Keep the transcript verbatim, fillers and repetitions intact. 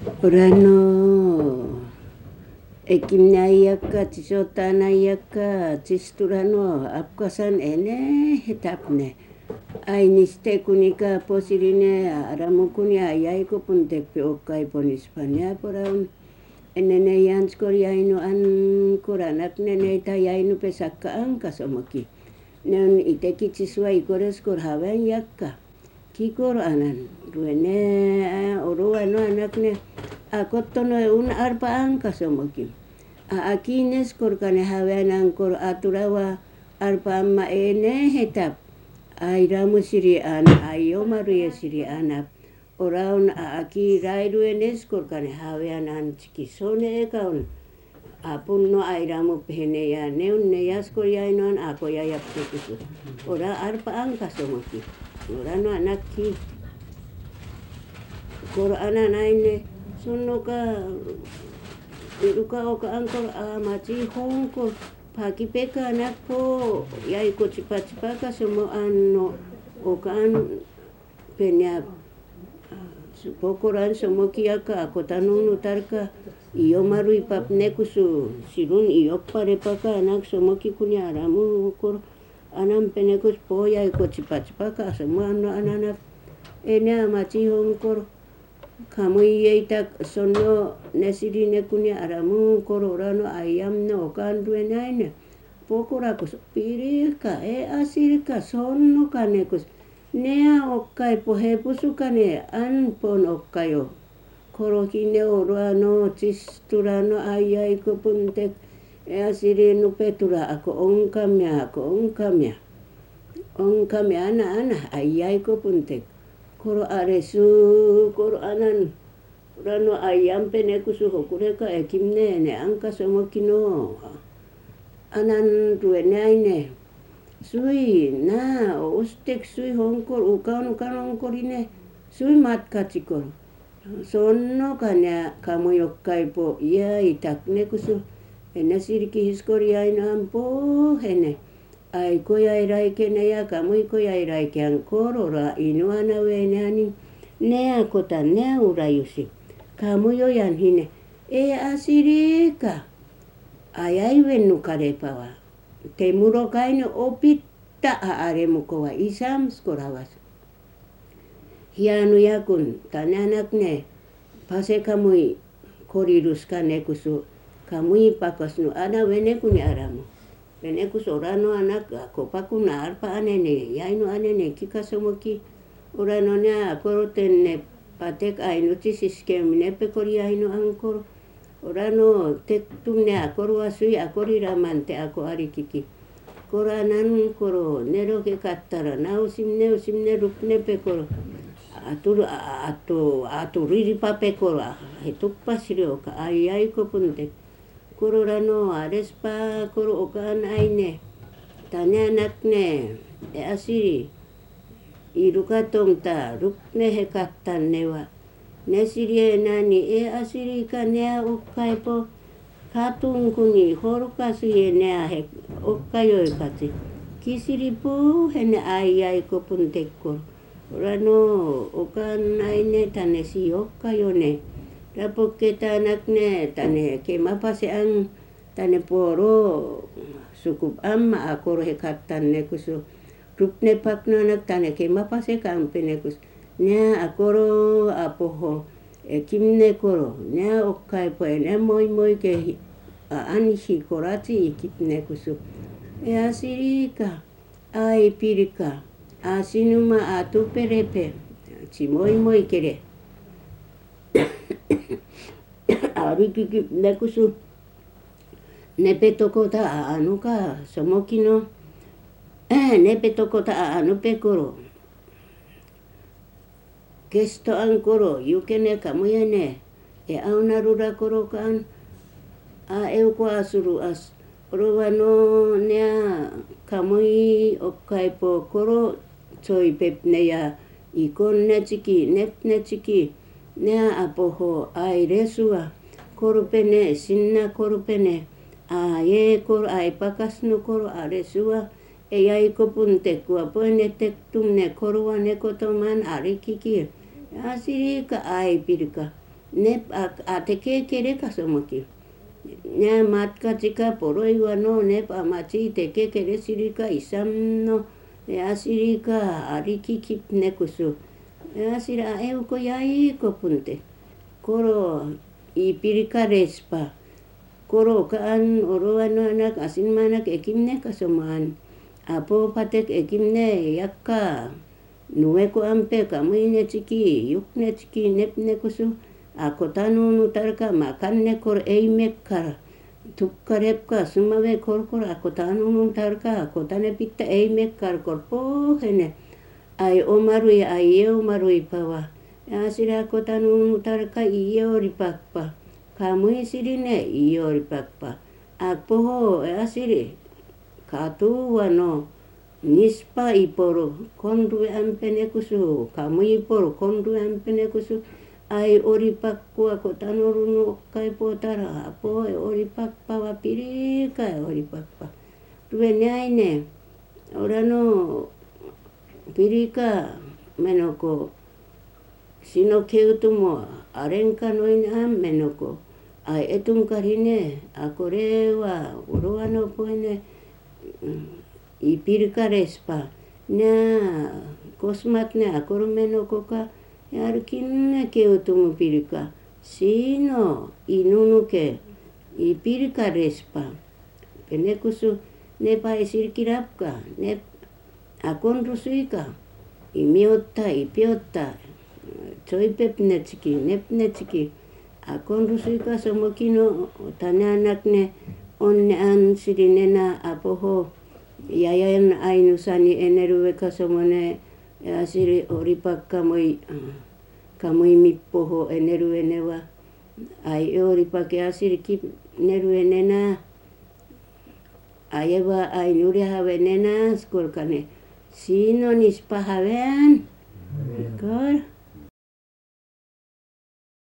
Urano ekimnya iyaka cisotana iyaka cisturano apkasan ene hetapne ainiste kunika posirine aramukuni ayaiko puntepe okai ponispania poraun enene yans koreaino an koranak nene tayaino pesaka angka somaki nen iteki ciswa ikores korhawen yakka kikor anan ruene oruano anakne akotono un arpa angka somaki a akines korkane hawen angkor aturawa arpa amma ene hetap airamu siri ana ayoma ruya siri ana oraun a aki rairu enes korkane hawen an cikisone ekaun apun no airamu pehene ya neun neyas koryainon ako yayap tekisu ora arpa angka somaki orano anaki kor ana naine sonoka iruka oka angkor amaci hongkor pagi peka anakpo yai ko cipa-cipaka semua ano oka an penya pokoran semua kiaka ako tanunu tarka iyo maru ipap nekusu sirun iyo pare paka anak semua kikunya aramu kor anam penekus po yai ko cipa-cipaka semua ano anak ene amaci hongkor kamu iyaitak sono nesiri nekunya aramu kororano ayam no kandu enaine pokorakus pirika e asirika sono kanekus nea okkai pohepusu kane an pon okkayo korokine orano cisturano ayai ko puntek e asiri no petura ako ongkamya ako ongkamya ongkamya ana ana ayai ko puntek koro aresu koro anan rano ayam penekusu hokureka ekimne ne angka somokino anan ruene aine sui na ostek sui hongkor ukan ukan hongkorine sui mat kacikor sonno kanya kamu yokkai po iya itak nekusu ena siriki hiskoriaina ampo hene ai ko yai rai kene ya kamu ko yai rai kian korora inuana wenani nea kota nea urayusi kamu yo yan hine e asirika ayai wenu karepawa temuro kaine opitta a aremu kowa isam skorawas hianu yakun tananak ne pase kamu korirus kanekusu kamu pakosnu ana wenekuni aramu penekus orano anak kopaku na arpa anene yaino anene kika somoki orano nya akoroten ne patek aino tisiskem ne pekori aino angkor orano tektum ne akoro asui akori ramante ako ari kiki koranan koro nero ke kattara na usim ne usim ne rupne pekoro atur atu aturiri papekoro hetuk pasirio ka ayai ko puntek kororano arespa koro okan aine tanya nakne e asiri iruka tomta rukne hekatan newa nesiri nani e asiri kanea okai po katung kuni horukasu ye nea he okayo ekati kisiri po hene ayai ko puntekko rano okan aine tanesi okayo ne rapoke tanakne tane ke mapase ang tane poro sukup amma akoro hekatan nekusu rupne pakna nak tane ke mapase kang penekus nya akoro apoho e kimne koro nya okkai po ene moi moi ke anhi korati ikipne kusu e asirika ai pirika asinuma atu perepe ci moi moi kere ari kiki nekusu nepe toko ta anu ka somokino eh nepe toko ta anu pekoro kesto angkoro yukene kamu yane e auna rura koro kan a eu ko asuru as rowano nea kamui okkai po koro choi pepne ya ikon ne chiki nep ne chiki nea apoho ai resua korupene sinna korupene a ye kor ai pakas no koro aresua e ai ko punte kua pone tektum ne korwa ne kotoman ari kiki asiri ka ai pirka ne a te ke ke re ka so mo ki ne mat ka tika poro i wa no ne pa ma ti te ke ke re siri ka isam no e asiri ka ariki ki ne kusu e asira e ko yai ko punte koro i pirika respa koro ka an oro ano anak asin manak ekim ne ka soman apo patek ekim ne yakka nuwe ko ampe kamu ne chiki yuk ne chiki nep ne kusu ako tanu nu tarka makan ne kor eimek kar tukkarep ka sumawe kor kor ako tanu nu tarka ako tane pitta eimek kar kor po hene ai omarui ai e omarui pawa asira ako tanu nu tarka iye ori pakpa kamu isiri ne iye ori pakpa akpo ho asiri katu wano nispa iporo kondu ampene kusu kamu iporo kondu ampene kusu ai ori pakku ako tanoru no kai potara apo ori pakpa wa piri kai ori pakpa tuwe nyai ne orano piri ka menoko sino keutu mo arenka noina menoko ai etung karine ako rewa uruano poine ipiri ka respa na kosmat ne ako menoko ka yar kinne ke utumu pirika sino inunu ke i pirika respa pene kusu ne pa esir kirapka ne akon rusuika i miota i piota choi pep ne chiki nep ne chiki akon rusuika somokino tananak ne onne an sirinena apoho yayan ainusani eneruwe ka somone asiri oripak kamoi kamoi mippoho eneru enewa ai oripak asiri kip neru enena ayewa ai nuri hawenena skol kane sino nispa hawen kor